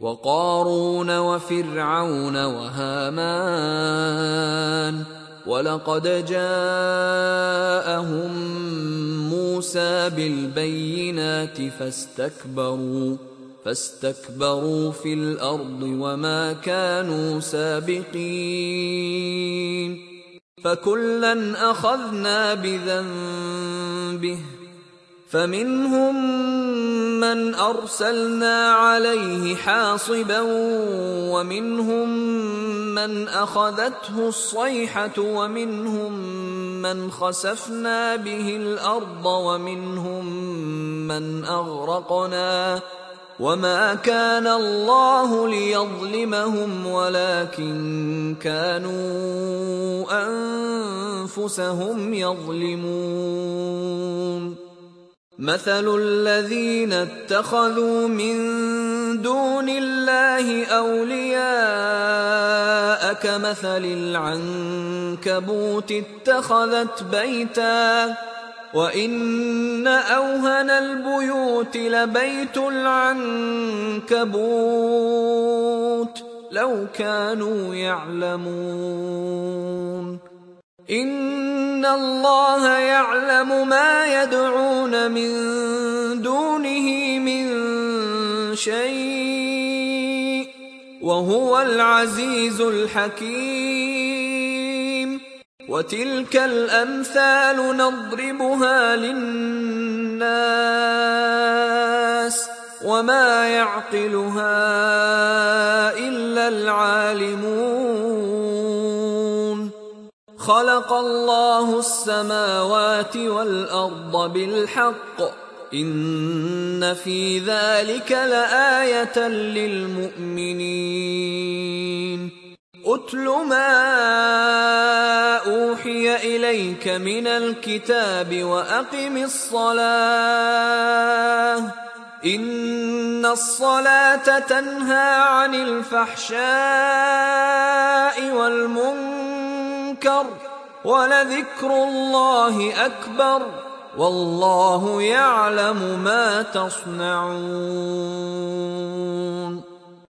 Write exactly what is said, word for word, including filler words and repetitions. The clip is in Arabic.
وقارون وفرعون وهامان ولقد جاءهم موسى بالبينات فاستكبروا فاستكبروا في الأرض وما كانوا سابقين فكلا أخذنا بذنبه فمنهم من أرسلنا عليه حاصبا ومنهم من أخذته الصيحة ومنهم من خسفنا به الأرض ومنهم من أغرقنا وما كان الله ليظلمهم ولكن كانوا أنفسهم يظلمون مثل الذين اتخذوا من دون الله أولياء كمثل العنكبوت اتخذت بيتا وإن أوهن البيوت لبيت العنكبوت لو كانوا يعلمون إن الله يعلم ما يدعون من دونه من شيء وهو العزيز الحكيم وتلك الأمثال نضربها للناس وما يعقلها إلا العالمون خلق الله السماوات والأرض بالحق إن في ذلك لآية للمؤمنين أتل ما أوحي إليك من الكتاب وأقم الصلاة إن الصلاة تنهى عن الفحشاء والمنكر ولذكر الله أكبر والله يعلم ما تصنعون